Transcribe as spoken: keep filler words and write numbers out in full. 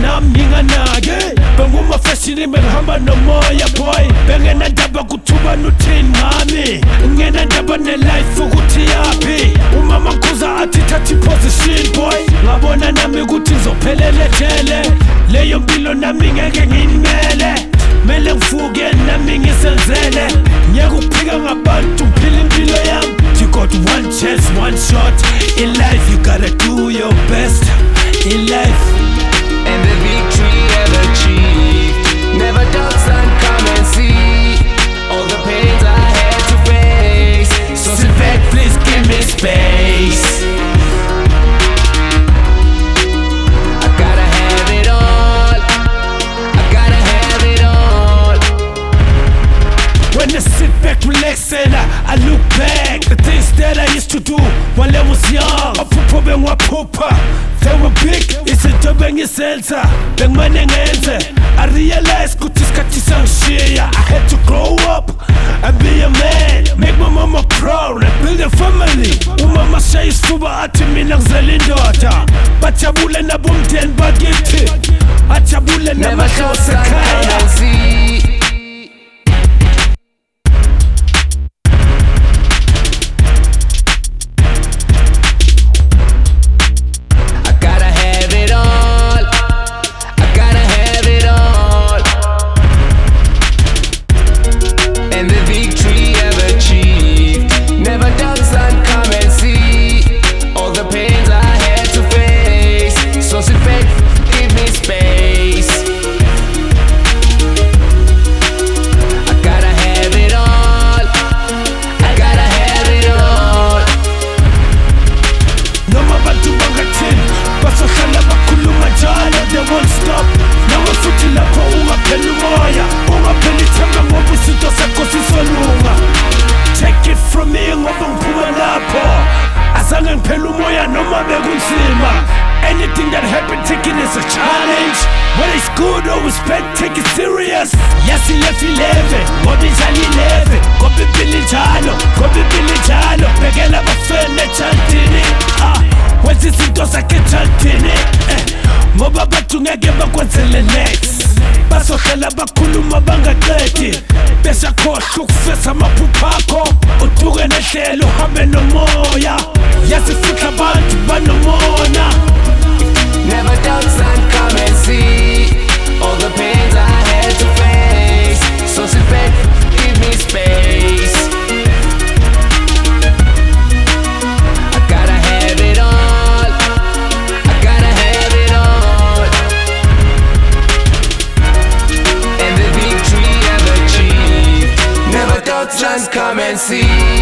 nami nginganake bengumafashini bengihamba nomoya boy bengenandaba kuthuba nuthini ngami ngingendaba nelife ukuthi yaphi umama Mkhuza athi thatha iposition boy ngabona nami ukuthi ngizophelela ejele leyo mpilo nami ngeke ngiyimele mele ngifuke nami ngisenzele ngeke ukuphika ngabantu phila impilo yami. You got one chance, one shot in life, you gotta do your best in life. And the victory ever achieved, never doubt, son, come and see all the pains I had to face. So sit back, please give me space. I gotta have it all, I gotta have it all. When I sit back, relax and I, I look back, the things that I used to do while I was young. Aphupho bengiwaphupha, they were big, izinto bengizenza bengimane ngenze. I realized ukuthi isikhathi sangishiya. I had to grow up and be a man, make my mama proud and build a family. Umama shaya isifuba athi mina ngizela indoda, bajabule nabomndeni bakithi, ajabule namadlozi ekhaya. Take it from me ngoba ngiphuma lapho azange ngiphela umoya noma bekunzima. Anything that happened, take it as a challenge. Whether it's good or it's bad, take it serious. Yasi lefi leve, ngoba injalo ileve, ngoba impilo injalo, ngoba impilo injalo. Bhekela abafana ejantini, ah, wenza izinto zakhe ejantini, eh, ngoba abantu ngeke bakwenzele next. Bazohlala bakhuluma bangaqedi bese akhohlwa ukufesa amaphupho akho, uduke nehlelo uhambe nomoya, yasifika abantu banomona. Never doubt, son, come and see all the pains I had to face. So sit back, give me space. I gotta have it all, I gotta have it all. And the victory I've achieved, never doubt, son, come and see.